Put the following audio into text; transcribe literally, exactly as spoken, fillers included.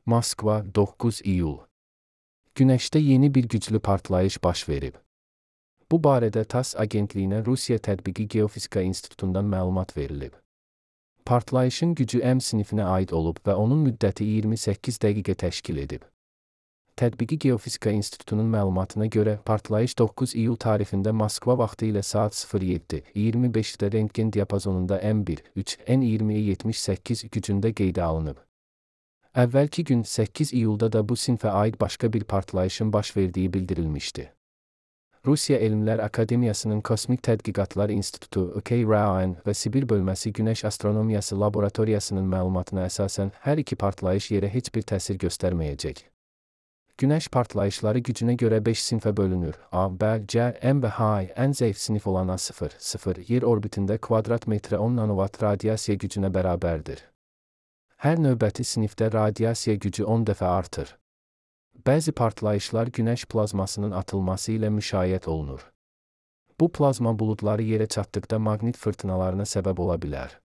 Moskva, doqquz iyul. Günəşdə yeni bir güclü partlayış baş verib. Bu barədə TASS agentliyinə Rusiya Tədqiqi Geofizika İnstitutundan məlumat verilib. Partlayışın gücü M sinifinə aid olub və onun müddəti iyirmi səkkiz dəqiqə təşkil edib. Tədqiqi Geofizika İnstitutunun məlumatına görə partlayış doqquz iyul tarixində Moskva vaxtı ilə saat sıfır yeddi iyirmi beşdə rentgen diapazonunda M bir üç N iyirmi yetmiş səkkiz gücündə qeydə alınıb. Əvvəlki gün səkkiz iyulda da bu sinfə aid başqa bir partlayışın baş verdiyi bildirilmişdi. Rusiya Elmlər Akademiyasının Kosmik Tədqiqatlar İnstitutu I K R A N və Sibir bölməsi Günəş Astronomiyası Laboratoriyasının məlumatına əsasən hər iki partlayış yerə heç bir təsir göstərməyəcək. Günəş partlayışları gücünə görə beş sinfə bölünür. A, B, C, M və H. Ən zəif sinif olan A sıfır sıfır yer orbitində kvadrat metrə on nanowatt radiasiya gücünə bərabərdir. Hər növbəti sinifdə radiasiya gücü on dəfə artır. Bəzi partlayışlar günəş plazmasının atılması ilə müşayiət olunur. Bu plazma buludları yerə çatdıqda maqnit fırtınalarına səbəb ola bilər.